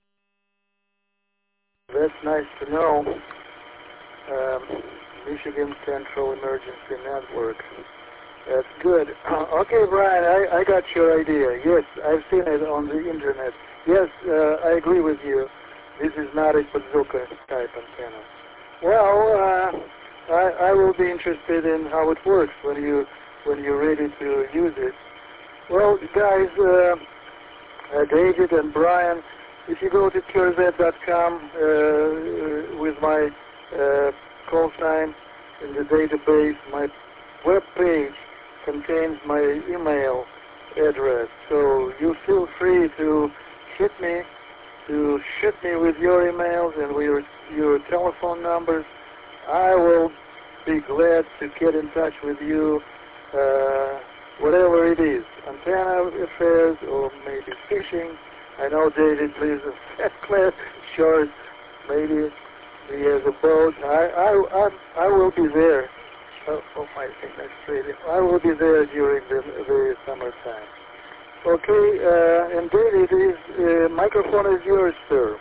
That's nice to know. Um, Michigan Central Emergency Network. That's good. Uh, okay, Brian, I, I got your idea. Yes, I've seen it on the internet. Yes, uh, I agree with you. This is not a bazooka type antenna. Well, uh, I, I will be interested in how it works when you when you're ready to use it. Well, guys, uh, uh, David and Brian, if you go to curzet dot com uh, with my uh, call sign in the database, my web page contains my email address. So you feel free to hit me, to shoot me with your emails and with your, your telephone numbers. I will be glad to get in touch with you, uh, whatever it is, antenna affairs or maybe fishing. I know David lives in Saint Clair Shores. Maybe he has a boat. I, I, I, I will be there. Oh, oh my goodness, really. I will be there during the, the summertime. Okay, uh, and David, is, uh, microphone is yours, sir.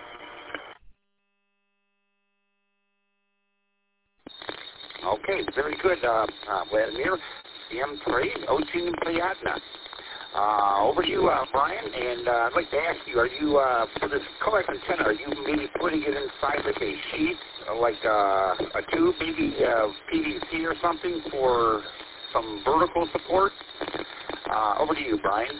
Okay, very good, uh, uh, Vladimir. M three, Очень приятно. Uh, over to you, uh, Brian, and uh, I'd like to ask you, are you, uh, for this coax antenna, are you maybe putting it inside like a sheet, uh, like uh, a tube, maybe uh, P V C or something for some vertical support? Uh, over to you, Brian.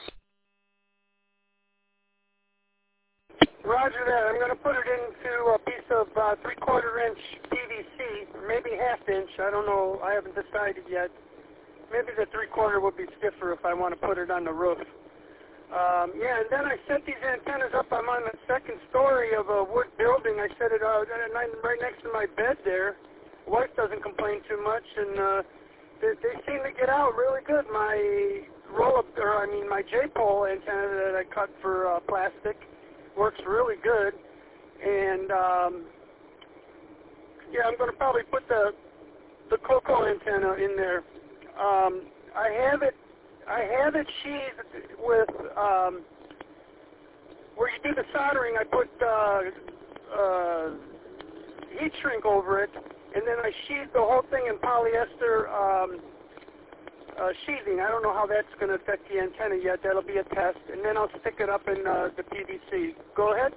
Roger that. I'm going to put it into a piece of uh, three-quarter inch P V C, or maybe half inch. I don't know. I haven't decided yet. Maybe the three-quarter would be stiffer if I want to put it on the roof. Um, yeah, and then I set these antennas up. I'm on the second story of a wood building. I set it uh, right next to my bed there. Wife doesn't complain too much, and uh, they, they seem to get out really good. My roll-up, or I mean my J-pole antenna that I cut for uh, plastic works really good. And um, yeah, I'm going to probably put the the Coco antenna in there. Um, I have it. I have it sheathed with um, where you do the soldering. I put uh, uh, heat shrink over it, and then I sheathe the whole thing in polyester um, uh, sheathing. I don't know how that's going to affect the antenna yet. That'll be a test, and then I'll stick it up in uh, the P V C. Go ahead.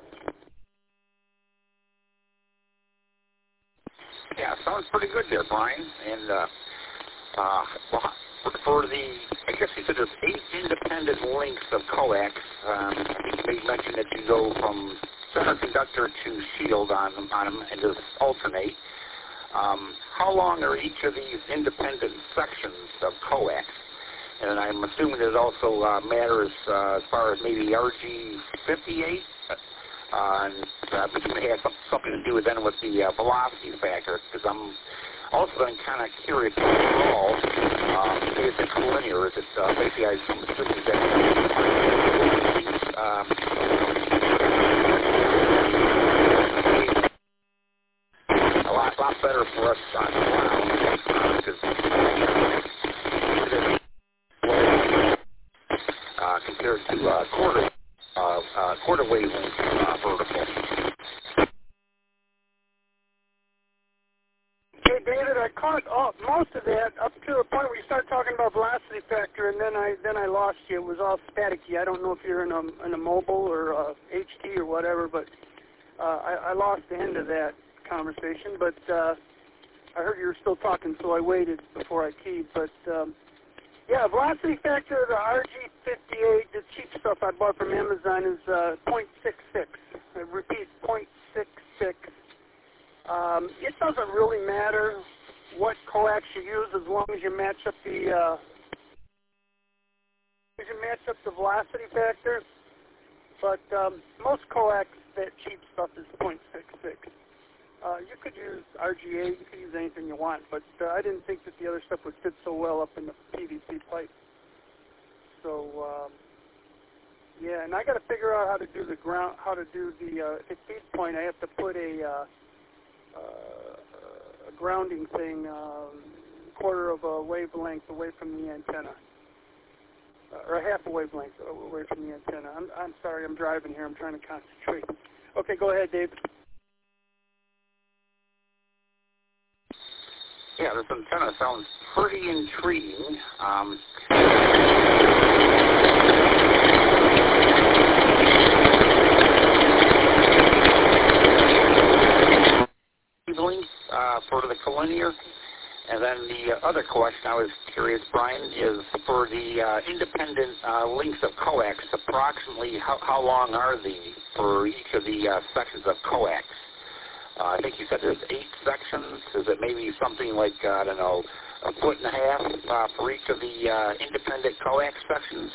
Yeah, sounds pretty good there, Brian. And uh, uh, well, for the, I guess you said there's eight independent lengths of coax. Um, you made mention that you go from center conductor to shield on them, on them and just alternate. Um, how long are each of these independent sections of coax? And I'm assuming it also uh, matters uh, as far as maybe R G fifty-eight. Uh, and uh, but you may have some, something to do with then with the uh, velocity factor, because I'm also then kind of curious overall. Um, is it collinear? Is it uh, basically I this is that um, a lot, lot better for us on the ground because uh, compared to uh, quarter. Uh, uh, quarter wavelength uh, vertical. Hey, David, I caught all, most of that up to the point where you started talking about velocity factor, and then I then I lost you. It was all staticky. I don't know if you're in a in a mobile or a H T or whatever, but uh, I, I lost the end of that conversation. But uh, I heard you were still talking, so I waited before I keyed. But um, yeah, velocity factor, the R G fifty-eight, the cheap stuff I bought from Amazon is uh, point six six. I repeat, point six six. Um, it doesn't really matter what coax you use as long as you match up the uh, match up the velocity factor, but um, most coax, that cheap stuff is point six six. Uh, you could use R G A, you could use anything you want, but uh, I didn't think that the other stuff would fit so well up in the P V C pipe. So, um, yeah, and I got to figure out how to do the ground, how to do the uh, at feed point. I have to put a, uh, uh, a grounding thing, um, quarter of a wavelength away from the antenna, uh, or a half a wavelength away from the antenna. I'm, I'm sorry, I'm driving here. I'm trying to concentrate. Okay, go ahead, Dave. Yeah, this antenna sounds pretty intriguing. Um, uh, for the collinear. And then the uh, other question I was curious, Brian, is for the uh, independent uh, links of coax, approximately how, how long are these for each of the uh, sections of coax? Uh, I think you said there's eight sections. Is it maybe something like, uh, I don't know, a foot and a half uh, for each of the uh, independent coax sections?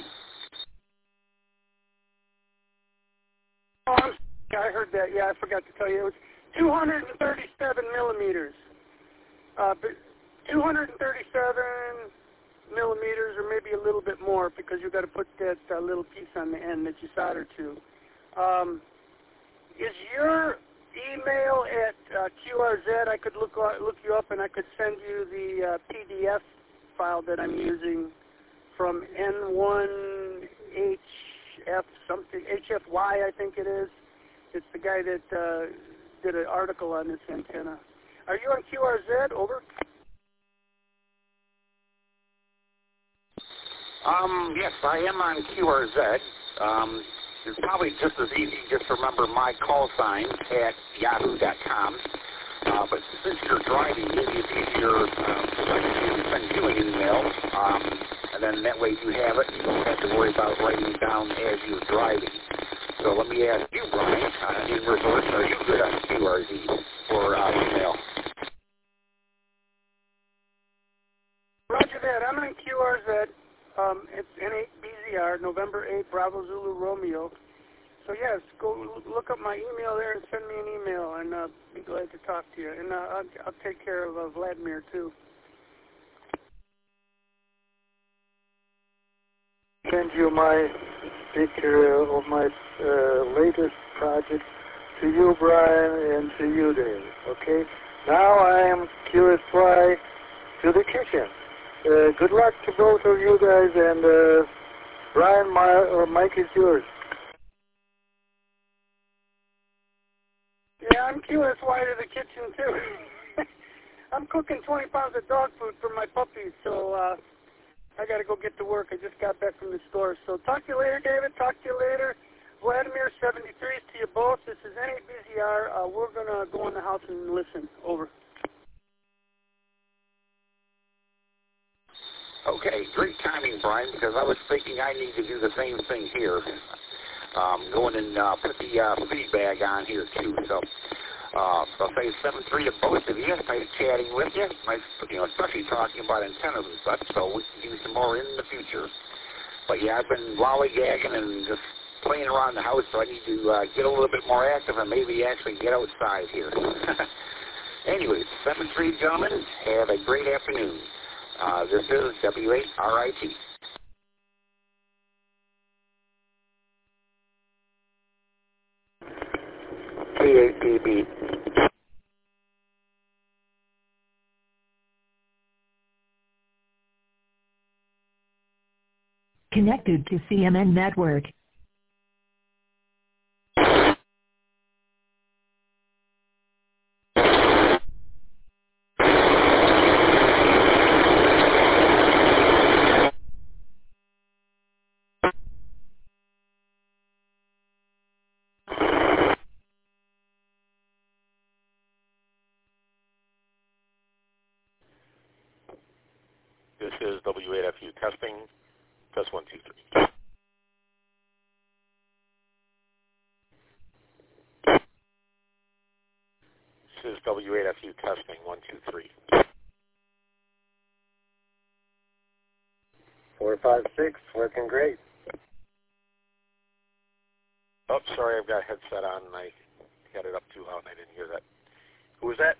Oh, I heard that. Yeah, I forgot to tell you. It was two hundred thirty-seven millimeters. Uh, two hundred thirty-seven millimeters, or maybe a little bit more, because you've got to put that uh, little piece on the end that you solder to. Um, is your email at uh, Q R Z? I could look look you up, and I could send you the uh, P D F file that I'm using from N one H F something, H F Y, I think it is. It's the guy that uh, did an article on this antenna. Are you on Q R Z? Over. Um, yes, I am on Q R Z. Um, it's probably just as easy just to remember my call sign at yahoo dot com. Uh, but since you're driving, maybe it's easier uh, I can send you an email, um, and then that way you have it. You don't have to worry about writing it down as you're driving. So let me ask you, Brian, uh, in reverse, are you good on Q R Z for uh, email? Roger that. I'm on Q R Z. Um, it's N eight B Z R, November eighth, Bravo Zulu Romeo. So yes, go look up my email there and send me an email, and uh, be glad to talk to you. And uh, I'll, I'll take care of uh, Vladimir too. Send you my picture of my uh, latest project to you, Brian, and to you, Dave. Okay. Now I am Q S Y to the kitchen. Uh, good luck to both of you guys, and uh, Brian, my uh, mic is yours. Yeah, I'm Q S Y to the kitchen too. I'm cooking twenty pounds of dog food for my puppies, so uh, I got to go get to work. I just got back from the store. So talk to you later, David. Talk to you later. Vladimir seventy-three to you both. This is N eight B Z R. Uh, we're going to go in the house and listen. Over. Okay, great timing, Brian, because I was thinking I need to do the same thing here. Um, going and uh, put the uh, feedback on here, too. So uh, I'll say seven three to both of you. Nice chatting with you. Nice, you know, especially talking about antennas and such, so we can do some more in the future. But, yeah, I've been lollygagging and just playing around the house, so I need to uh, get a little bit more active and maybe actually get outside here. Anyways, seven three, gentlemen, have a great afternoon. Uh, this is W eight R I T. P eight P B. Connected to C M N Network. This is W eight F U testing. Test one, two, three. This is W eight F U testing. One, two, three. Four, five, six, working great. Oh, sorry, I've got a headset on, and I had it up too loud, and I didn't hear that. Who was that?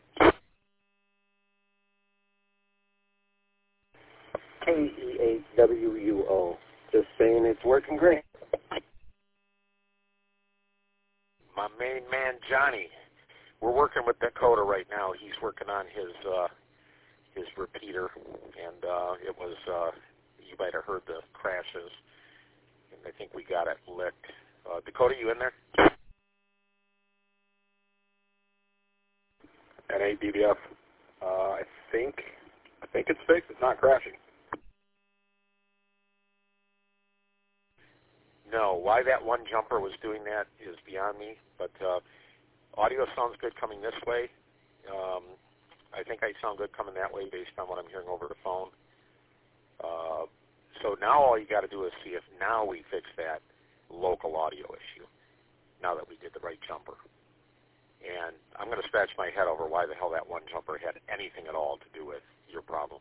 K E H W U O. Just saying it's working great. My main man, Johnny. We're working with Dakota right now. He's working on his uh, his repeater, and uh, it was, uh, you might have heard the crashes, and I think we got it licked. Uh, Dakota, you in there? N eight D B F. Uh, I think I think it's fixed. It's not crashing. No, why that one jumper was doing that is beyond me, but uh, audio sounds good coming this way. Um, I think I sound good coming that way based on what I'm hearing over the phone. Uh, so now all you got to do is see if now we fix that local audio issue, now that we did the right jumper. And I'm going to scratch my head over why the hell that one jumper had anything at all to do with your problem.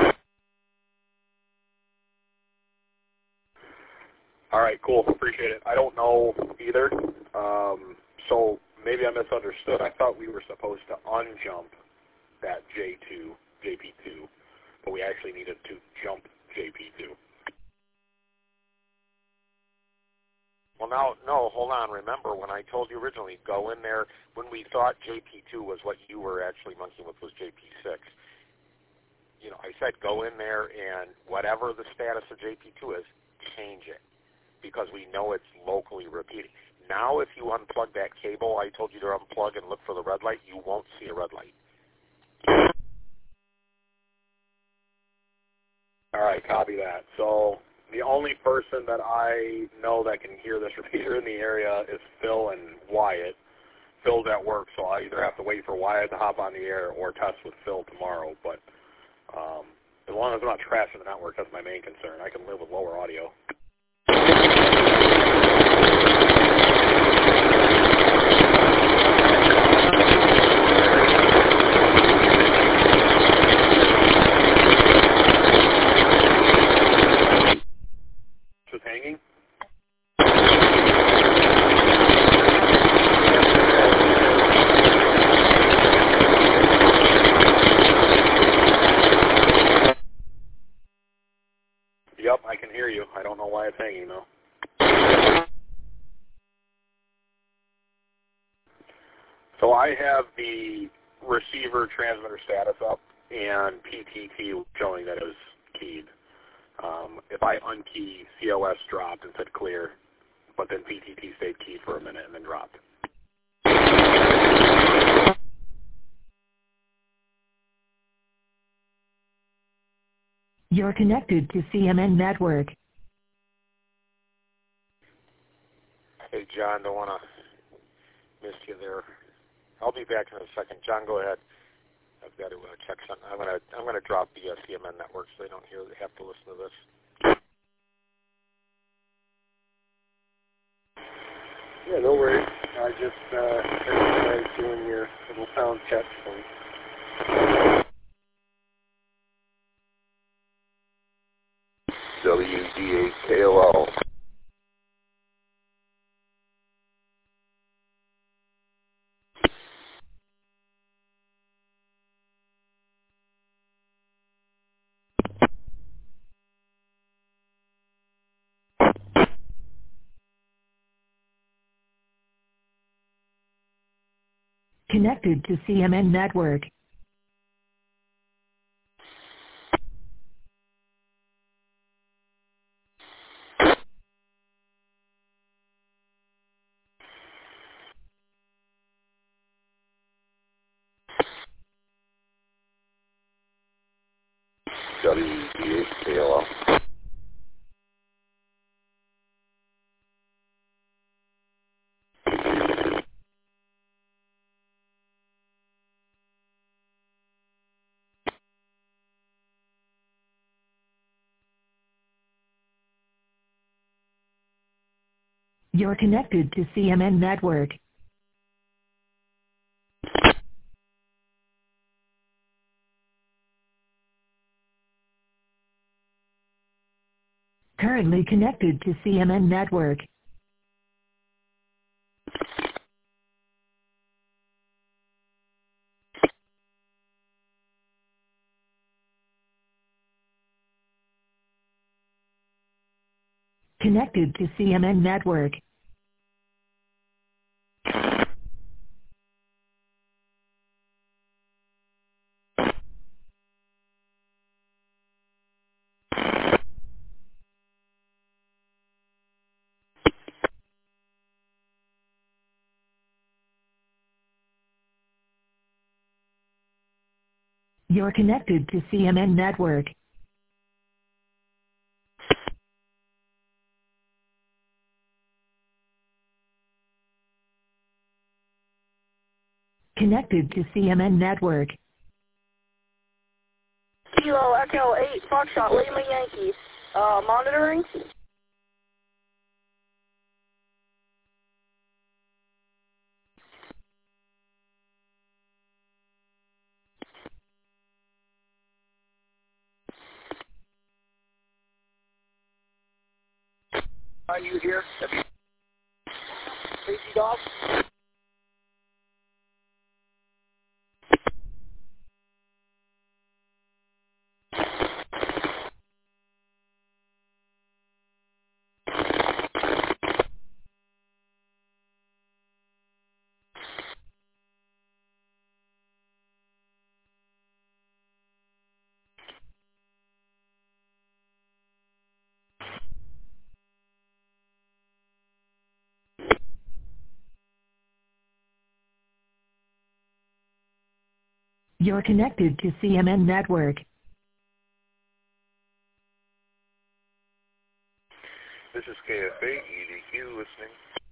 All right, cool. Appreciate it. I don't know either. Um, so maybe I misunderstood. I thought we were supposed to unjump that J two, J P two, but we actually needed to jump J P two. Well, now, no, hold on. Remember, when I told you originally, go in there, when we thought J P two was what you were actually monkeying with was J P six, you know, I said go in there and whatever the status of J P two is, change it, because we know it's locally repeating. Now, if you unplug that cable I told you to unplug and look for the red light, you won't see a red light. All right, copy that. So the only person that I know that can hear this repeater in the area is Phil and Wyatt. Phil's at work, so I either have to wait for Wyatt to hop on the air or test with Phil tomorrow. But um, as long as I'm not trashing the network, that's my main concern. I can live with lower audio. Just hanging? Yep, I can hear you. I don't know why it's hanging, though. So I have the receiver transmitter status up and P T T showing that it was keyed. Um, if I unkey, C O S dropped and said clear, but then P T T stayed keyed for a minute and then dropped. You're connected to C M N Network. Hey, John, don't want to miss you there. I'll be back in a second. John, go ahead. I've got to uh, check something. I'm gonna I'm gonna drop the uh, C M N network so they don't hear they have to listen to this. Yeah, no worries. I just uh, heard you guys doing your little sound check thing. W D A K O L. Connected to C M N Network. W D A K O L. You're connected to C M N Network. Currently connected to C M N Network. Connected to C M N network. You're connected to C M N network. Connected to C M N network. Kilo Echo eight Foxtrot Lima Yankee. Uh, monitoring. Are you here? Casey Dog? You're connected to C M N network. This is K F A, E D Q listening.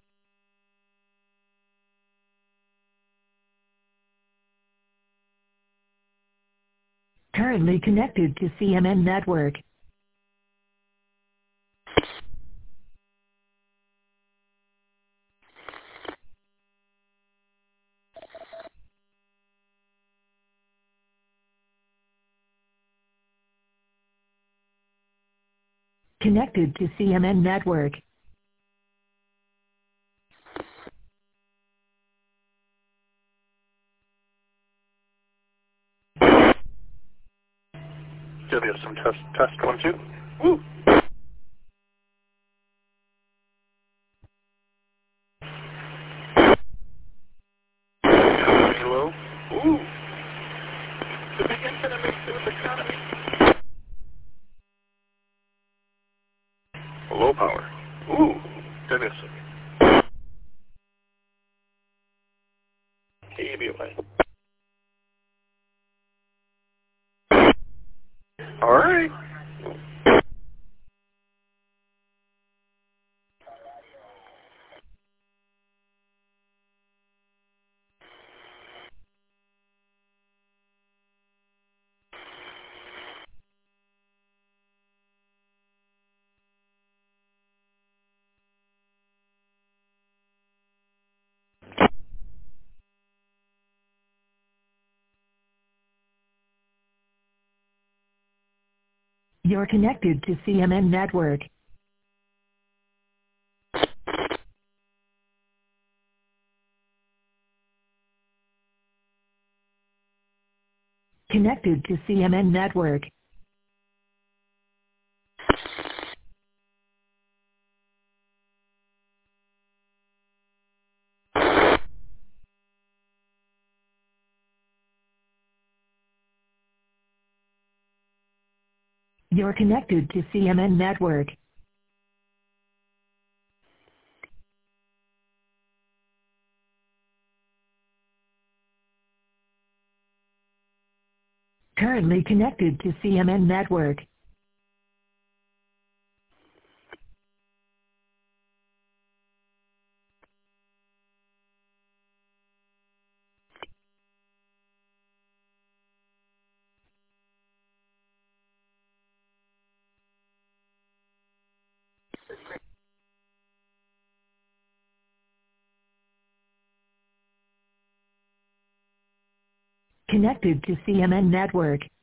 Currently connected to C M N network. Connected to C M N network. W S M test, test one, two. Woo! Hello? Ooh! The big incident makes it with the economy. Low power. Ooh! W S M. K B O N. All right. You're connected to C M N network. Connected to C M N network. You're connected to C M N network. Currently connected to C M N network. Connected to C M N network.